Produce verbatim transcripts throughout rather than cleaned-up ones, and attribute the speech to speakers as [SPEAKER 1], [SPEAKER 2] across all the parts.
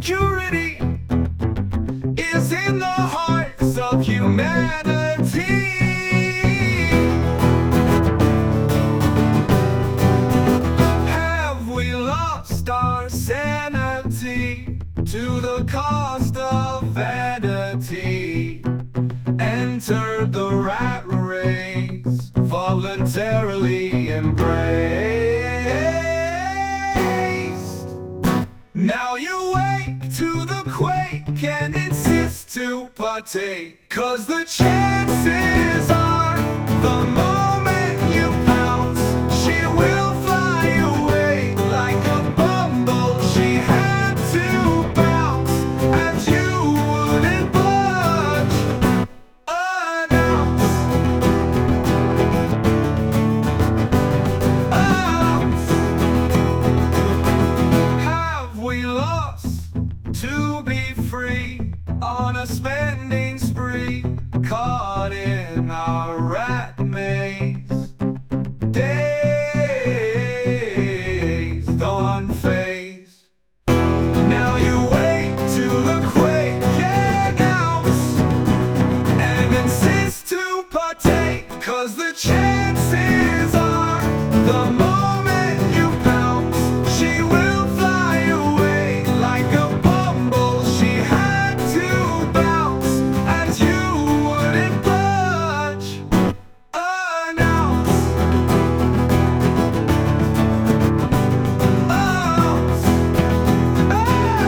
[SPEAKER 1] insecurity is in the hearts of humanity. Have we lost our sanity to the cost of vanity? Entered the rat race, voluntarily embraced. Now you wake to the quake and insist to partake, 'cause the chances are the moment you pounce, she will fly away like a bumble. She had to bounce and you wouldn't budge an ounce. Ounce. Have we lost to be free on a spending spree, caught in our rat maze, dazed, unfazed? Now you wake to the quake and ounce and insist to partake, 'cause the chances are the moment you pounce, she will fly away like a bumble. She had to bounce and you wouldn't budge an ounce. Ounce. Oh.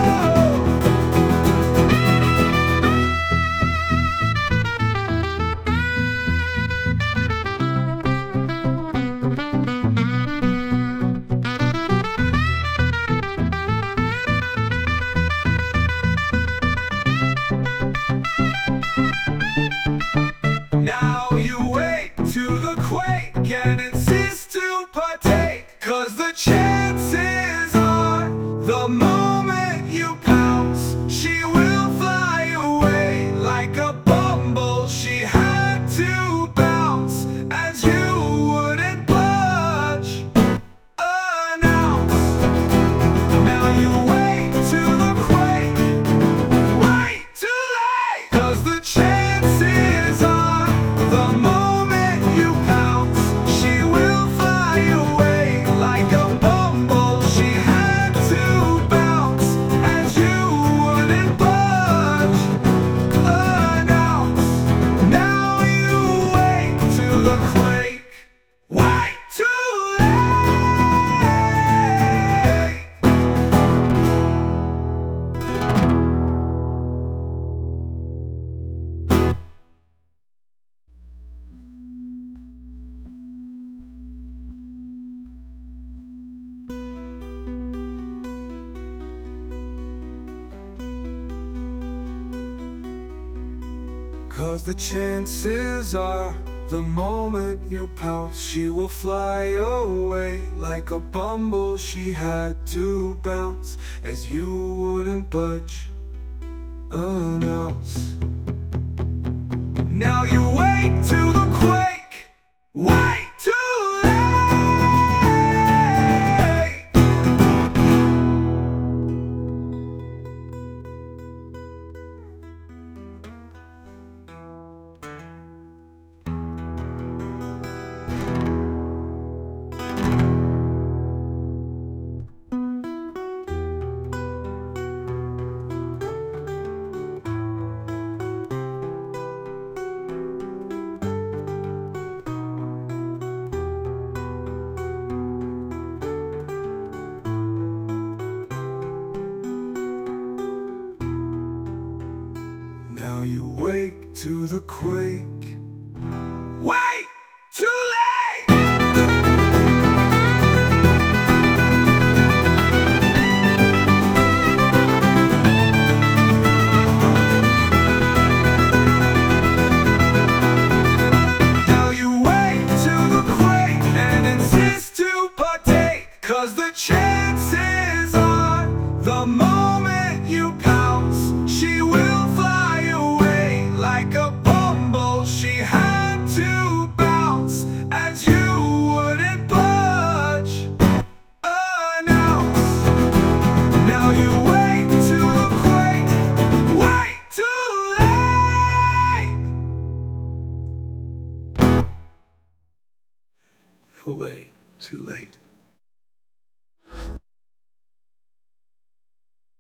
[SPEAKER 1] Now you wake to the quake and insist to partake, 'cause the chances are the moment you pounce, she will fly away like a bumble. She had to bounce and you wouldn't budge an ounce. Now you wake to the quake, way too late, 'cause the chances are the moment you pounce, she will fly away like a bumble. She had to bounce and you wouldn't budge an ounce. Now you wake to the quake, way too late. Cause the chances are the moment you pounce, she will fly away like a bumble. She had to bounce as you wouldn't budge an ounce. Now you wake to the quake, way too late. Now you wake to the quake, wait!